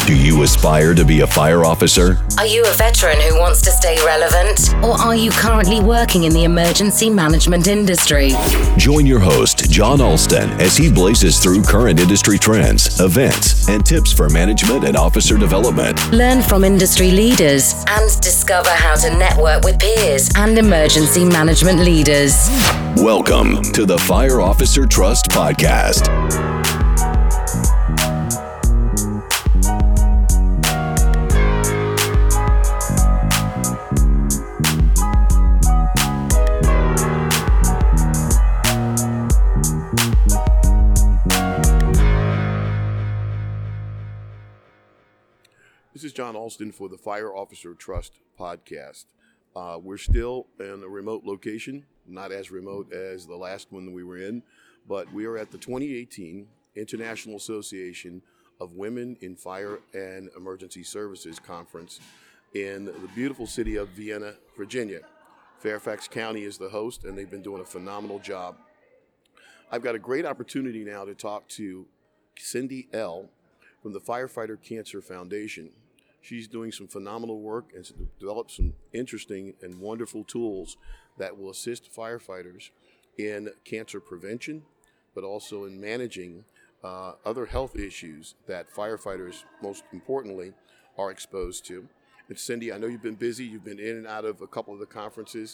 Do you aspire to be a fire officer? Are you a veteran who wants to stay relevant? Or are you currently working in the emergency management industry? Join your host, John Alston, as he blazes through current industry trends, events, and tips for management and officer development. Learn from industry leaders and discover how to network with peers and emergency management leaders. Welcome to the Fire Officer Trust Podcast. This is John Alston for the Fire Officer Trust Podcast. We're still in a remote location, not as remote as the last one we were in, but we are at the 2018 International Association of Women in Fire and Emergency Services Conference in the beautiful city of Vienna, Virginia. Fairfax County is the host, and they've been doing a phenomenal job. I've got a great opportunity now to talk to Cindy L. from the Firefighter Cancer Foundation. She's doing some phenomenal work and developed some interesting and wonderful tools that will assist firefighters in cancer prevention, but also in managing other health issues that firefighters, most importantly, are exposed to. And Cindy, I know you've been busy. You've been in and out of a couple of the conferences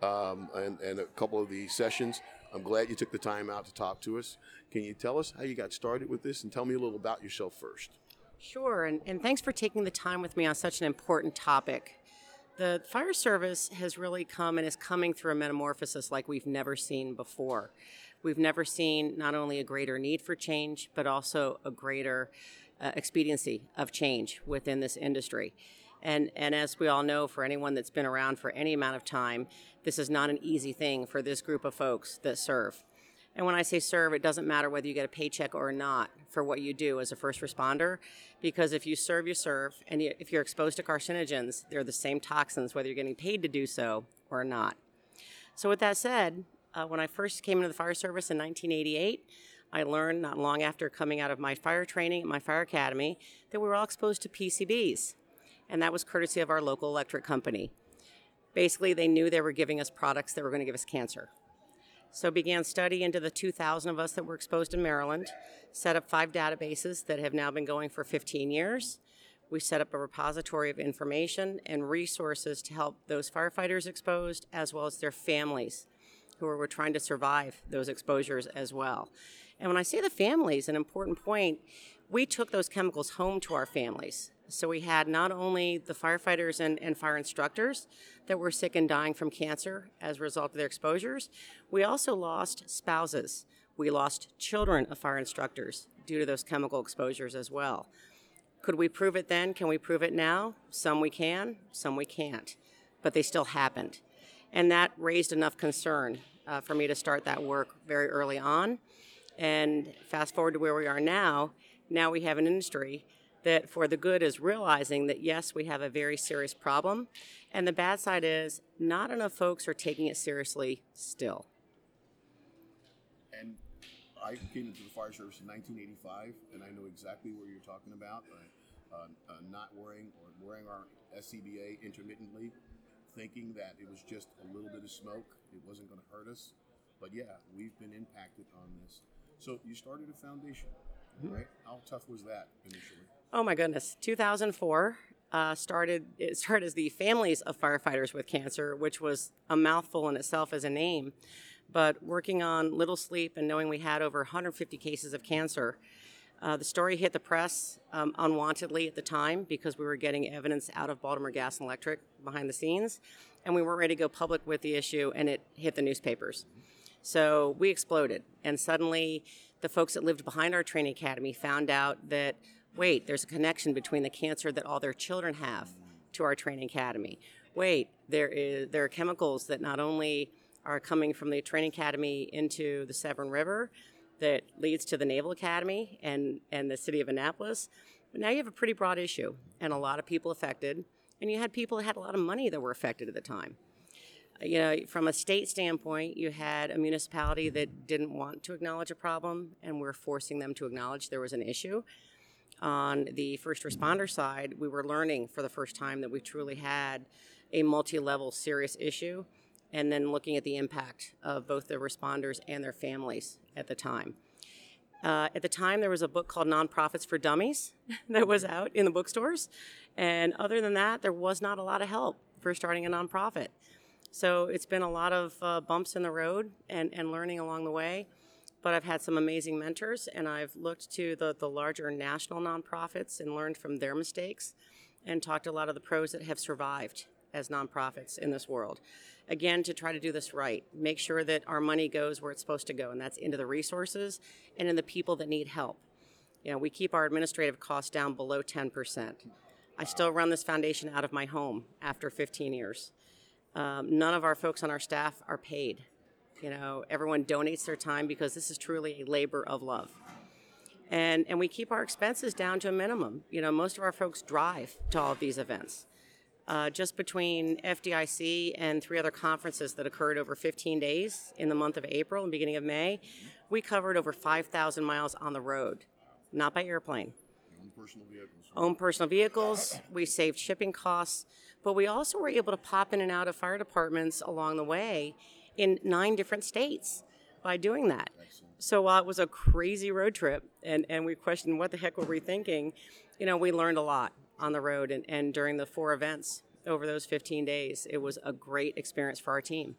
and a couple of the sessions. I'm glad you took the time out to talk to us. Can you tell us how you got started with this and tell me a little about yourself first? Sure, and thanks for taking the time with me on such an important topic. The fire service has really come and is coming through a metamorphosis like we've never seen before. We've never seen not only a greater need for change, but also a greater expediency of change within this industry. And as we all know, for anyone that's been around for any amount of time, this is not an easy thing for this group of folks that serve. And when I say serve, it doesn't matter whether you get a paycheck or not for what you do as a first responder, because if you serve, you serve. And if you're exposed to carcinogens, they're the same toxins, whether you're getting paid to do so or not. So with that said, when I first came into the fire service in 1988, I learned not long after coming out of my fire training at my fire academy that we were all exposed to PCBs. And that was courtesy of our local electric company. Basically, they knew they were giving us products that were going to give us cancer. So began study into the 2,000 of us that were exposed in Maryland, set up 5 databases that have now been going for 15 years. We set up a repository of information and resources to help those firefighters exposed as well as their families who were trying to survive those exposures as well. And when I say the families, an important point, we took those chemicals home to our families. So we had not only the firefighters and fire instructors that were sick and dying from cancer as a result of their exposures, we also lost spouses. We lost children of fire instructors due to those chemical exposures as well. Could we prove it then? Can we prove it now? Some we can, some we can't. But they still happened. And that raised enough concern for me to start that work very early on. And fast forward to where we are now we have an industry that for the good is realizing that, yes, we have a very serious problem. And the bad side is not enough folks are taking it seriously still. And I came into the fire service in 1985, and I know exactly what you're talking about, not wearing our SCBA intermittently, thinking that it was just a little bit of smoke, it wasn't going to hurt us. But yeah, we've been impacted on this. So you started a foundation, right? How tough was that initially? Oh my goodness, 2004 started as the Families of Firefighters with Cancer, which was a mouthful in itself as a name. But working on little sleep and knowing we had over 150 cases of cancer, the story hit the press unwantedly at the time because we were getting evidence out of Baltimore Gas and Electric behind the scenes, and we weren't ready to go public with the issue, and it hit the newspapers. So we exploded, and suddenly the folks that lived behind our training academy found out that, wait, there's a connection between the cancer that all their children have to our training academy. Wait, there are chemicals that not only are coming from the training academy into the Severn River that leads to the Naval Academy and the city of Annapolis, but now you have a pretty broad issue and a lot of people affected, and you had people that had a lot of money that were affected at the time. You know, from a state standpoint, you had a municipality that didn't want to acknowledge a problem, and we're forcing them to acknowledge there was an issue. on the first responder side, we were learning for the first time that we truly had a multi-level serious issue, and then looking at the impact of both the responders and their families at the time. At the time, there was a book called Nonprofits for Dummies that was out in the bookstores. And other than that, there was not a lot of help for starting a nonprofit. So it's been a lot of bumps in the road and learning along the way. But I've had some amazing mentors, and I've looked to the larger national nonprofits and learned from their mistakes and talked to a lot of the pros that have survived as nonprofits in this world. Again, to try to do this right, make sure that our money goes where it's supposed to go, and that's into the resources and in the people that need help. You know, we keep our administrative costs down below 10%. I still run this foundation out of my home after 15 years. None of our folks on our staff are paid. You know, everyone donates their time because this is truly a labor of love. And we keep our expenses down to a minimum. You know, most of our folks drive to all of these events. Just between FDIC and 3 other conferences that occurred over 15 days in the month of April and beginning of May, we covered over 5,000 miles on the road, not by airplane. Own personal vehicles. Own personal vehicles. We saved shipping costs, but we also were able to pop in and out of fire departments along the way in 9 different states by doing that. Excellent. So while it was a crazy road trip and we questioned what the heck were we thinking, you know, we learned a lot on the road, and during the 4 events over those 15 days, it was a great experience for our team.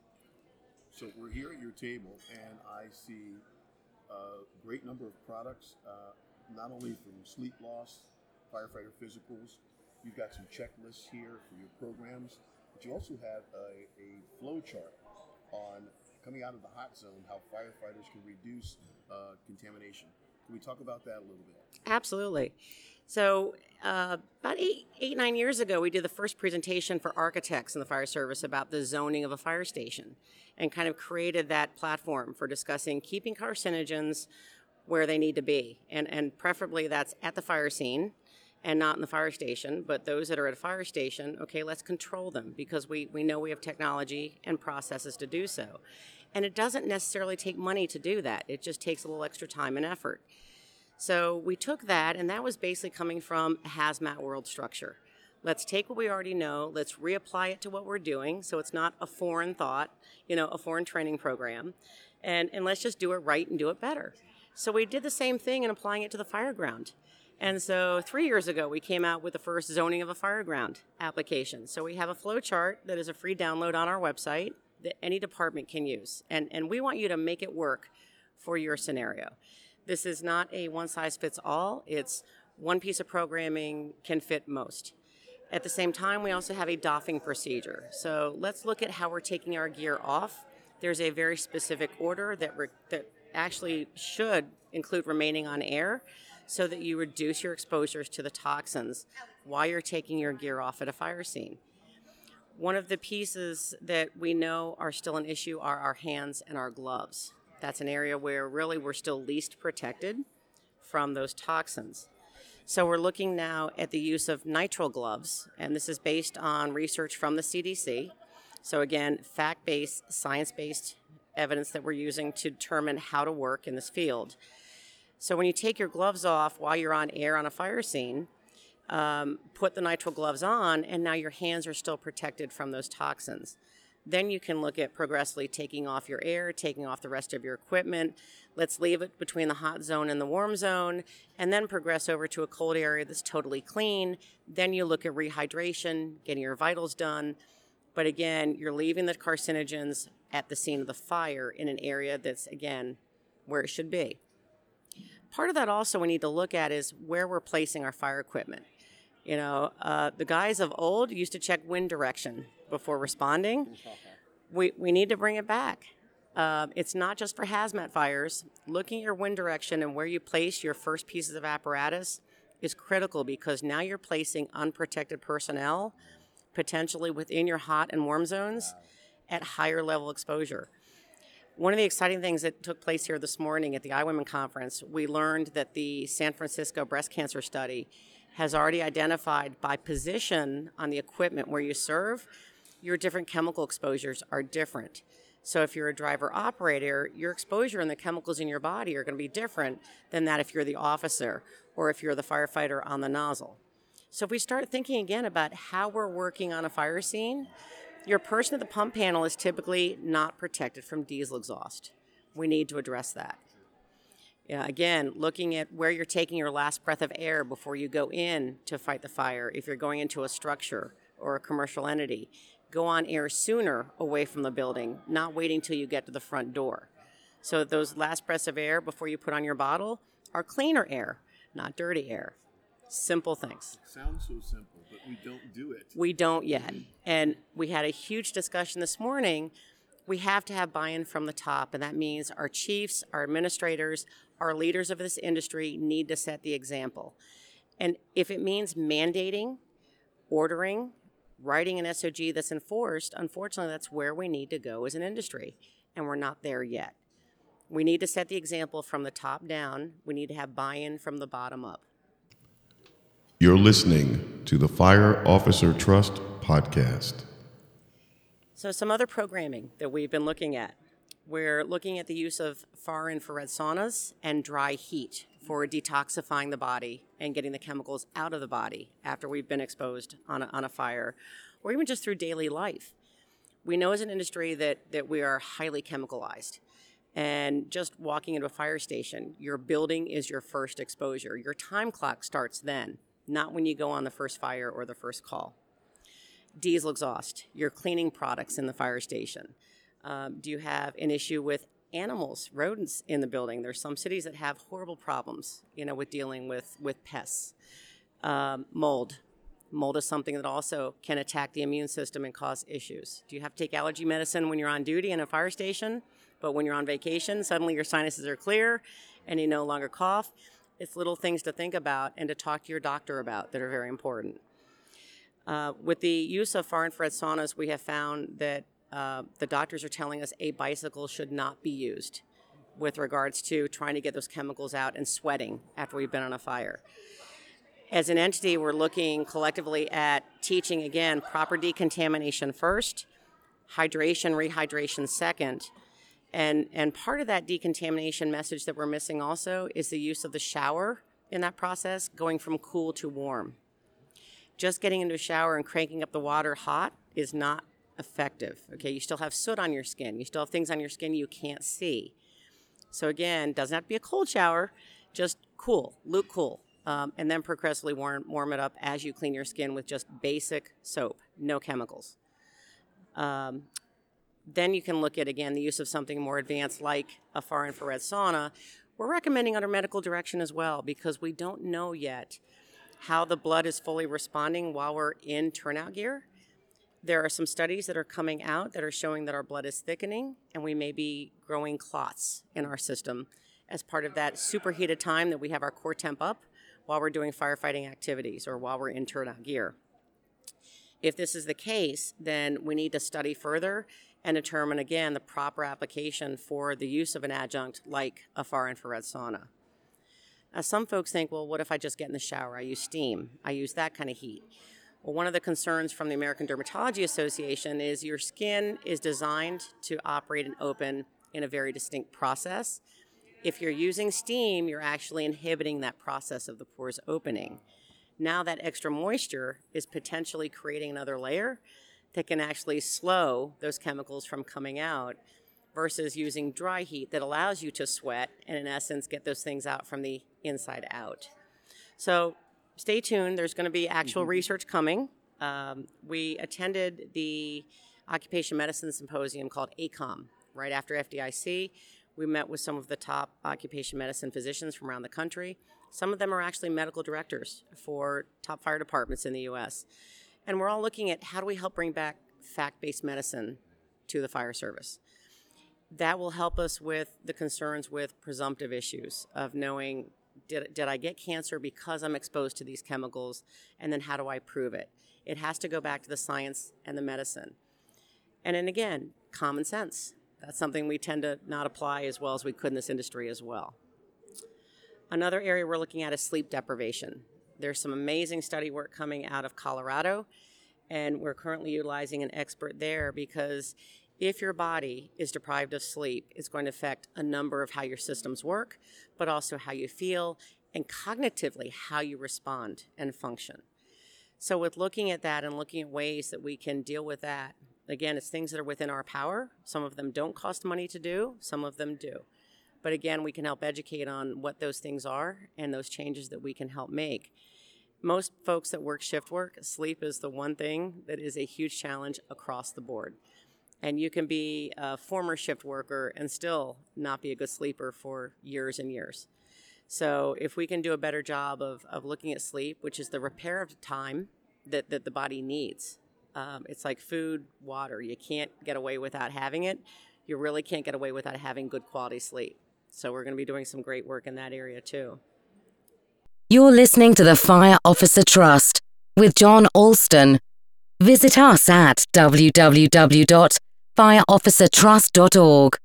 So we're here at your table, and I see a great number of products, not only from sleep loss, firefighter physicals. You've got some checklists here for your programs, but you also have a flow chart on coming out of the hot zone, how firefighters can reduce contamination. Can we talk about that a little bit? Absolutely. So about 9 years ago, we did the first presentation for architects in the fire service about the zoning of a fire station, and kind of created that platform for discussing keeping carcinogens where they need to be. And preferably that's at the fire scene and not in the fire station. But those that are at a fire station, okay, let's control them, because we know we have technology and processes to do so. And it doesn't necessarily take money to do that. It just takes a little extra time and effort. So we took that, and that was basically coming from a hazmat world structure. Let's take what we already know, let's reapply it to what we're doing, so it's not a foreign thought, you know, a foreign training program, and let's just do it right and do it better. So we did the same thing in applying it to the fire ground. And so 3 years ago, we came out with the first zoning of a fire ground application. So we have a flow chart that is a free download on our website that any department can use. And we want you to make it work for your scenario. This is not a one-size-fits-all. It's one piece of programming can fit most. At the same time, we also have a doffing procedure. So let's look at how we're taking our gear off. There's a very specific order that actually should include remaining on air so that you reduce your exposures to the toxins while you're taking your gear off at a fire scene. One of the pieces that we know are still an issue are our hands and our gloves. That's an area where really we're still least protected from those toxins. So we're looking now at the use of nitrile gloves, and this is based on research from the CDC. So again, fact-based, science-based evidence that we're using to determine how to work in this field. So when you take your gloves off while you're on air on a fire scene, put the nitrile gloves on, and now your hands are still protected from those toxins. Then you can look at progressively taking off your air, taking off the rest of your equipment. Let's leave it between the hot zone and the warm zone, and then progress over to a cold area that's totally clean. Then you look at rehydration, getting your vitals done. But again, you're leaving the carcinogens at the scene of the fire in an area that's, again, where it should be. Part of that also we need to look at is where we're placing our fire equipment. You know, the guys of old used to check wind direction before responding. We need to bring it back. It's not just for hazmat fires. Looking at your wind direction and where you place your first pieces of apparatus is critical, because now you're placing unprotected personnel potentially within your hot and warm zones at higher level exposure. One of the exciting things that took place here this morning at the iWomen conference, we learned that the San Francisco breast cancer study has already identified by position on the equipment where you serve, your different chemical exposures are different. So if you're a driver operator, your exposure and the chemicals in your body are going to be different than that if you're the officer or if you're the firefighter on the nozzle. So if we start thinking again about how we're working on a fire scene, your person at the pump panel is typically not protected from diesel exhaust. We need to address that. Again, looking at where you're taking your last breath of air before you go in to fight the fire. If you're going into a structure or a commercial entity, go on air sooner away from the building, not waiting till you get to the front door. So those last breaths of air before you put on your bottle are cleaner air, not dirty air. Simple things. It sounds so simple, but we don't do it. We don't yet. And we had a huge discussion this morning. We have to have buy-in from the top, and that means our chiefs, our administrators, our leaders of this industry need to set the example. And if it means mandating, ordering, writing an SOG that's enforced, unfortunately, that's where we need to go as an industry, and we're not there yet. We need to set the example from the top down. We need to have buy-in from the bottom up. You're listening to the Fire Officer Trust podcast. So some other programming that we've been looking at. We're looking at the use of far infrared saunas and dry heat for detoxifying the body and getting the chemicals out of the body after we've been exposed on a fire, or even just through daily life. We know as an industry that we are highly chemicalized. And just walking into a fire station, your building is your first exposure. Your time clock starts then, not when you go on the first fire or the first call. Diesel exhaust, your cleaning products in the fire station. Do you have an issue with animals, rodents in the building? There's some cities that have horrible problems, with dealing with pests. Mold. Mold is something that also can attack the immune system and cause issues. Do you have to take allergy medicine when you're on duty in a fire station, but when you're on vacation, suddenly your sinuses are clear and you no longer cough? It's little things to think about and to talk to your doctor about that are very important. With the use of far infrared saunas, we have found that the doctors are telling us a bicycle should not be used with regards to trying to get those chemicals out and sweating after we've been on a fire. As an entity, we're looking collectively at teaching, again, proper decontamination first, hydration, rehydration second. And part of that decontamination message that we're missing also is the use of the shower in that process, going from cool to warm. Just getting into a shower and cranking up the water hot is not effective. Okay, you still have soot on your skin. You still have things on your skin you can't see. So again, doesn't have to be a cold shower, just cool, luke cool, and then progressively warm it up as you clean your skin with just basic soap, no chemicals. Then you can look at, again, the use of something more advanced like a far infrared sauna. We're recommending under medical direction as well because we don't know yet how the blood is fully responding while we're in turnout gear. There are some studies that are coming out that are showing that our blood is thickening and we may be growing clots in our system as part of that superheated time that we have our core temp up while we're doing firefighting activities or while we're in turnout gear. If this is the case, then we need to study further and determine, again, the proper application for the use of an adjunct like a far infrared sauna. Now, some folks think, well, what if I just get in the shower? I use steam. I use that kind of heat. Well, one of the concerns from the American Dermatology Association is your skin is designed to operate and open in a very distinct process. If you're using steam, you're actually inhibiting that process of the pores opening. Now that extra moisture is potentially creating another layer that can actually slow those chemicals from coming out versus using dry heat that allows you to sweat and, in essence, get those things out from the inside out. So stay tuned. There's going to be actual research coming. We attended the Occupation Medicine Symposium called ACOM right after FDIC. We met with some of the top occupation medicine physicians from around the country. Some of them are actually medical directors for top fire departments in the U.S. And we're all looking at how do we help bring back fact-based medicine to the fire service. That will help us with the concerns with presumptive issues of knowing, did I get cancer because I'm exposed to these chemicals, and then how do I prove it? It has to go back to the science and the medicine. And then again, common sense. That's something we tend to not apply as well as we could in this industry as well. Another area we're looking at is sleep deprivation. There's some amazing study work coming out of Colorado, and we're currently utilizing an expert there because if your body is deprived of sleep, it's going to affect a number of how your systems work, but also how you feel and cognitively how you respond and function. So with looking at that and looking at ways that we can deal with that, again, it's things that are within our power. Some of them don't cost money to do, some of them do. But again, we can help educate on what those things are and those changes that we can help make. Most folks that work shift work, sleep is the one thing that is a huge challenge across the board. And you can be a former shift worker and still not be a good sleeper for years and years. So if we can do a better job of looking at sleep, which is the repair of time that the body needs. It's like food, water. You can't get away without having it. You really can't get away without having good quality sleep. So we're going to be doing some great work in that area too. You're listening to the Fire Officer Trust with John Alston. Visit us at www.fireofficertrust.org.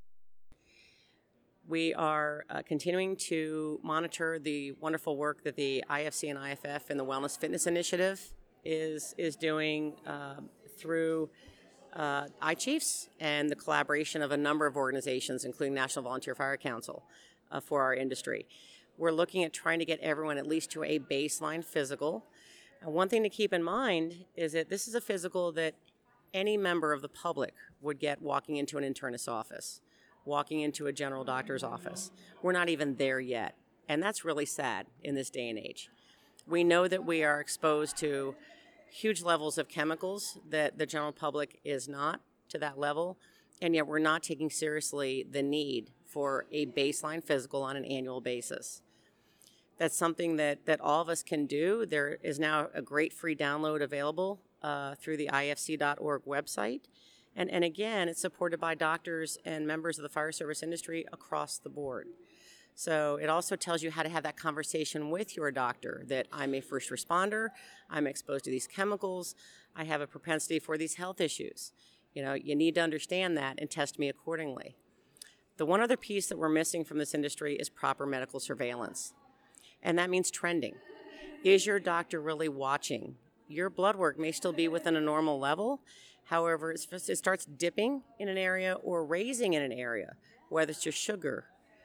We are continuing to monitor the wonderful work that the IFC and IFF and the Wellness Fitness Initiative is doing through iChiefs and the collaboration of a number of organizations, including National Volunteer Fire Council, for our industry. We're looking at trying to get everyone at least to a baseline physical. And one thing to keep in mind is that this is a physical that any member of the public would get walking into an internist's office, walking into a general doctor's office. We're not even there yet. And that's really sad in this day and age. We know that we are exposed to huge levels of chemicals that the general public is not to that level, and yet we're not taking seriously the need for a baseline physical on an annual basis. That's something that all of us can do. There is now a great free download available through the ifc.org website. And again, it's supported by doctors and members of the fire service industry across the board. So it also tells you how to have that conversation with your doctor that I'm a first responder, I'm exposed to these chemicals, I have a propensity for these health issues. You know, you need to understand that and test me accordingly. The one other piece that we're missing from this industry is proper medical surveillance. And that means trending. Is your doctor really watching? Your blood work may still be within a normal level. However, it starts dipping in an area or raising in an area, whether it's your sugar,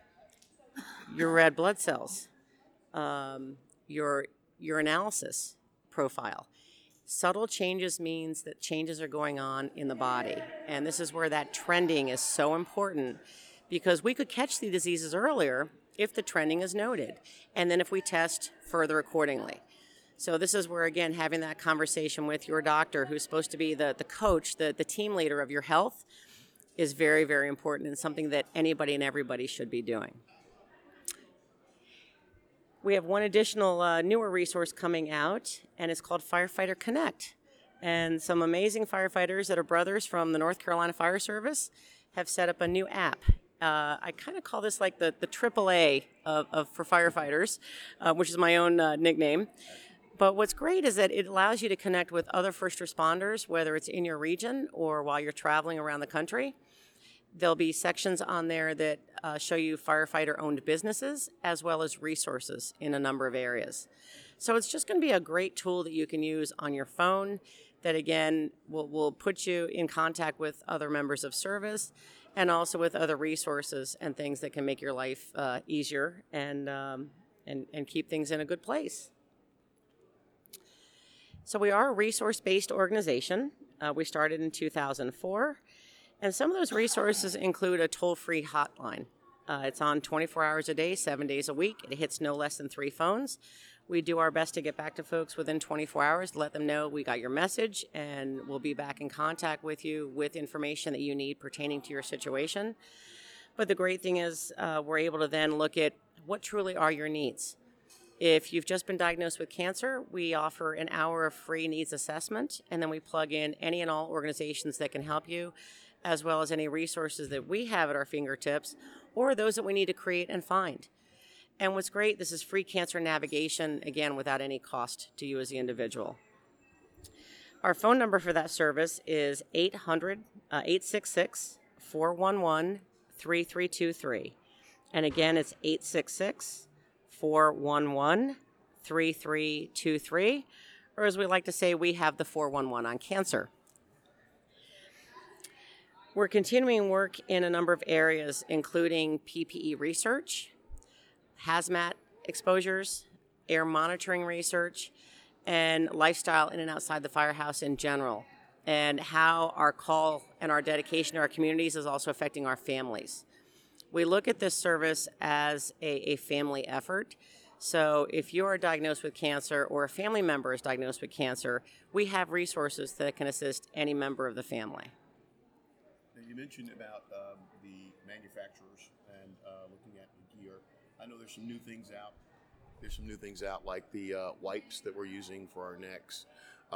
your red blood cells, your analysis profile. Subtle changes means that changes are going on in the body. And this is where that trending is so important, because we could catch the diseases earlier if the trending is noted, and then if we test further accordingly. So this is where, again, having that conversation with your doctor, who's supposed to be the coach, the team leader of your health, is very, very important and something that anybody and everybody should be doing. We have one additional newer resource coming out, and it's called Firefighter Connect. And some amazing firefighters that are brothers from the North Carolina Fire Service have set up a new app. I kind of call this like the AAA for firefighters, which is my own nickname. But what's great is that it allows you to connect with other first responders, whether it's in your region or while you're traveling around the country. There'll be sections on there that show you firefighter-owned businesses as well as resources in a number of areas. So it's just going to be a great tool that you can use on your phone that, again, will put you in contact with other members of service and also with other resources and things that can make your life easier and keep things in a good place. So we are a resource-based organization. We started in 2004. And some of those resources include a toll-free hotline. It's on 24 hours a day, 7 days a week. It hits no less than 3 phones. We do our best to get back to folks within 24 hours, let them know we got your message, and we'll be back in contact with you with information that you need pertaining to your situation. But the great thing is we're able to then look at what truly are your needs. If you've just been diagnosed with cancer, we offer an hour of free needs assessment, and then we plug in any and all organizations that can help you, as well as any resources that we have at our fingertips, or those that we need to create and find. And what's great, this is free cancer navigation, again, without any cost to you as the individual. Our phone number for that service is 800-866-411-3323. And again, it's 866-411-3323. Or as we like to say, we have the 411 on cancer. We're continuing work in a number of areas, including PPE research, hazmat exposures, air monitoring research, and lifestyle in and outside the firehouse in general, and how our call and our dedication to our communities is also affecting our families. We look at this service as a family effort. So if you are diagnosed with cancer or a family member is diagnosed with cancer, we have resources that can assist any member of the family. Now, you mentioned about the manufacturers and looking at the gear. I know there's some new things out. There's some new things out like the wipes that we're using for our necks.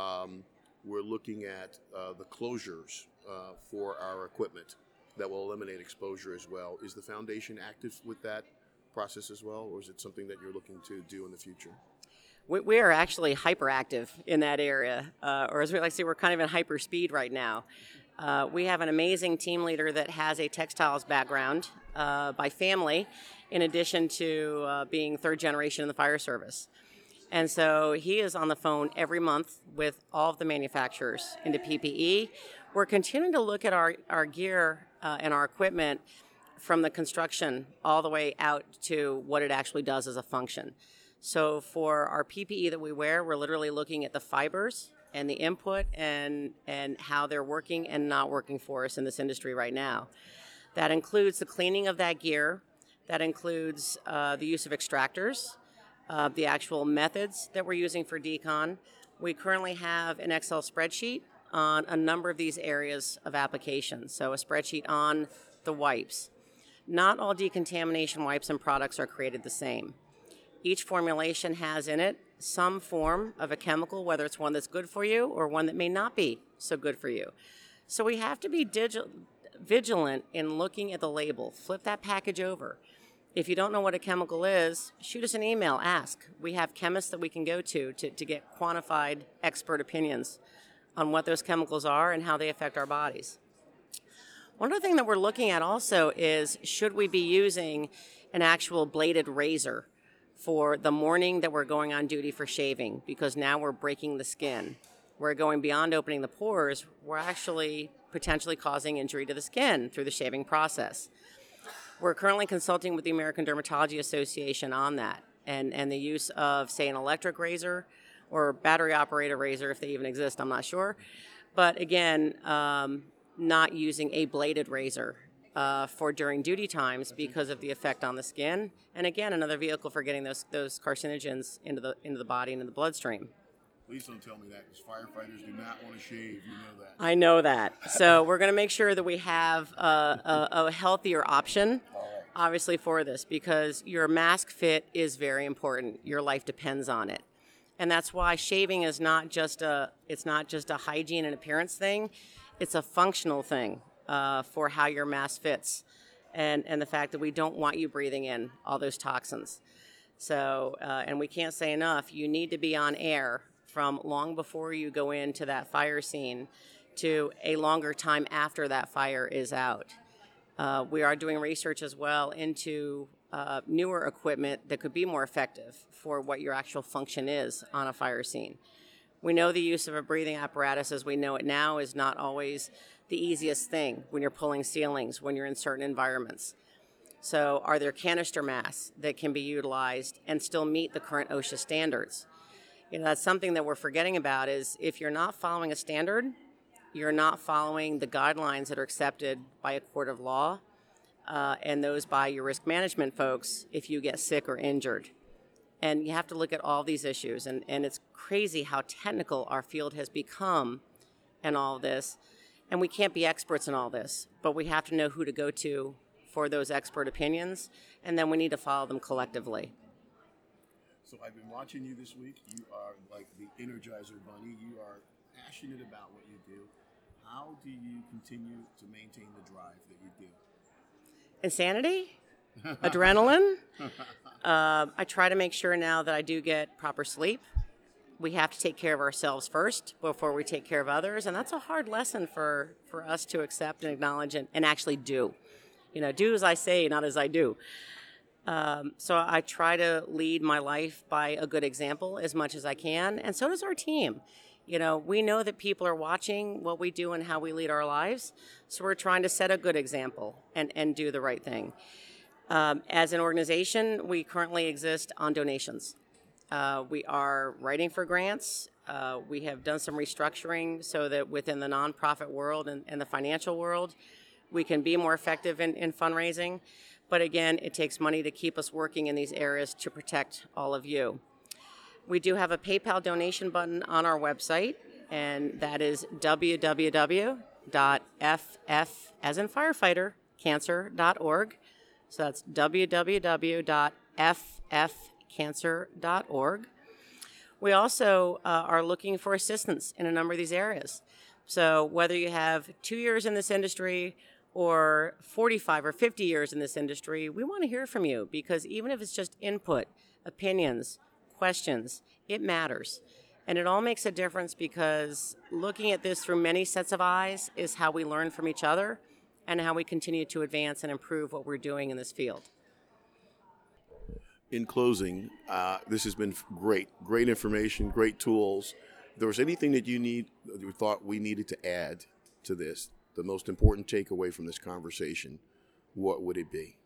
We're looking at the closures for our equipment that will eliminate exposure as well. Is the foundation active with that process as well, or is it something that you're looking to do in the future? We are actually hyperactive in that area, or as we like to say, we're kind of in hyper speed right now. We have an amazing team leader that has a textiles background by family, in addition to being third generation in the fire service. And so he is on the phone every month with all of the manufacturers into PPE. We're continuing to look at our gear and our equipment from the construction all the way out to what it actually does as a function. So for our PPE that we wear, we're literally looking at the fibers and the input and how they're working and not working for us in this industry right now. That includes the cleaning of that gear. That includes the use of extractors, the actual methods that we're using for decon. We currently have an Excel spreadsheet on a number of these areas of application. So a spreadsheet on the wipes. Not all decontamination wipes and products are created the same. Each formulation has in it some form of a chemical, whether it's one that's good for you or one that may not be so good for you. So we have to be vigilant in looking at the label. Flip that package over. If you don't know what a chemical is, shoot us an email, ask. We have chemists that we can go to get quantified expert opinions on what those chemicals are and how they affect our bodies. One other thing that we're looking at also is, should we be using an actual bladed razor for the morning that we're going on duty for shaving? Because now we're breaking the skin. We're going beyond opening the pores. We're actually potentially causing injury to the skin through the shaving process. We're currently consulting with the American Dermatology Association on that and the use of, say, an electric razor or battery-operated razor, if they even exist, I'm not sure. But again, not using a bladed razor for during duty times because of the effect on the skin. And again, another vehicle for getting those carcinogens into the body and into the bloodstream. Please don't tell me that, because firefighters do not want to shave. You know that. I know that. So we're going to make sure that we have a healthier option, obviously, for this, because your mask fit is very important. Your life depends on it. And that's why shaving is not just a hygiene and appearance thing. It's a functional thing for how your mask fits, and the fact that we don't want you breathing in all those toxins. So, and we can't say enough, you need to be on air from long before you go into that fire scene to a longer time after that fire is out. We are doing research as well into newer equipment that could be more effective for what your actual function is on a fire scene. We know the use of a breathing apparatus as we know it now is not always the easiest thing when you're pulling ceilings, when you're in certain environments. So are there canister masks that can be utilized and still meet the current OSHA standards? You know, that's something that we're forgetting about, is if you're not following a standard, you're not following the guidelines that are accepted by a court of law and those by your risk management folks if you get sick or injured. And you have to look at all these issues. And it's crazy how technical our field has become in all of this. And we can't be experts in all this, but we have to know who to go to for those expert opinions, and then we need to follow them collectively. So I've been watching you this week. You are like the Energizer Bunny. You are passionate about what you do. How do you continue to maintain the drive that you do? Insanity? Adrenaline? I try to make sure now that I do get proper sleep. We have to take care of ourselves first before we take care of others, and that's a hard lesson for us to accept and acknowledge and actually do. You know, do as I say, not as I do. So I try to lead my life by a good example as much as I can, and so does our team. We know that people are watching what we do and how we lead our lives, so we're trying to set a good example and do the right thing. As an organization, we currently exist on donations. We are writing for grants. We have done some restructuring so that within the nonprofit world and the financial world, we can be more effective in fundraising. But again, it takes money to keep us working in these areas to protect all of you. We do have a PayPal donation button on our website, and that is www.ff, as in firefighter, cancer.org. So that's www.ffcancer.org. We also are looking for assistance in a number of these areas. So whether you have 2 years in this industry or 45 or 50 years in this industry, we want to hear from you, because even if it's just input, opinions, questions, it matters. And it all makes a difference, because looking at this through many sets of eyes is how we learn from each other and how we continue to advance and improve what we're doing in this field. In closing, this has been great information, great tools. If there was anything that you thought we needed to add to this, the most important takeaway from this conversation, what would it be?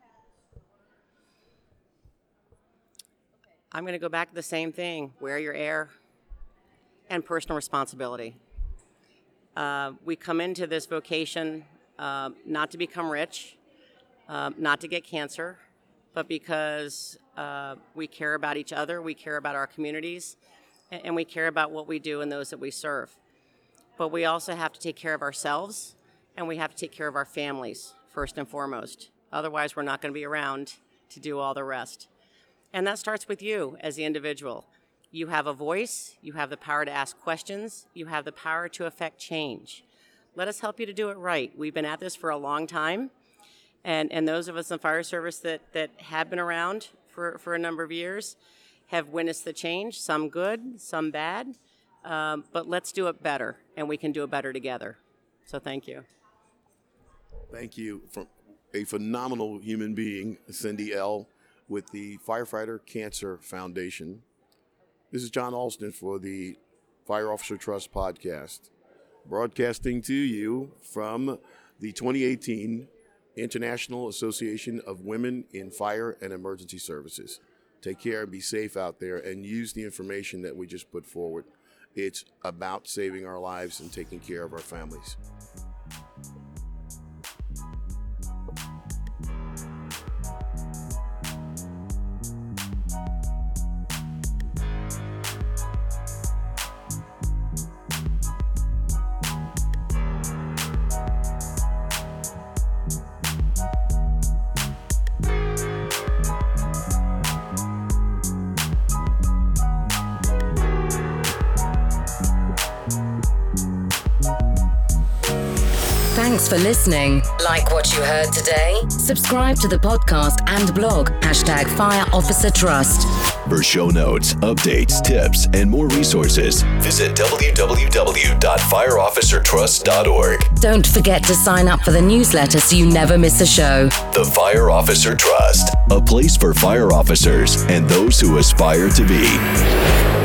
I'm going to go back to the same thing. Wear your air and personal responsibility. We come into this vocation not to become rich, not to get cancer, but because we care about each other, we care about our communities, and we care about what we do and those that we serve. But we also have to take care of ourselves, and we have to take care of our families, first and foremost. Otherwise, we're not going to be around to do all the rest. And that starts with you as the individual. You have a voice, you have the power to ask questions, you have the power to affect change. Let us help you to do it right. We've been at this for a long time, and those of us in fire service that have been around for a number of years have witnessed the change, some good, some bad, but let's do it better, and we can do it better together. So thank you. Thank you. From a phenomenal human being, Cindy L., with the Firefighter Cancer Foundation. This is John Alston for the Fire Officer Trust podcast, broadcasting to you from the 2018 International Association of Women in Fire and Emergency Services. Take care and be safe out there, and use the information that we just put forward. It's about saving our lives and taking care of our families. Thanks for listening. Like what you heard today? Subscribe to the podcast and blog, #FireOfficerTrust. For show notes, updates, tips, and more resources, visit www.fireofficertrust.org. Don't forget to sign up for the newsletter so you never miss a show. The Fire Officer Trust, a place for fire officers and those who aspire to be.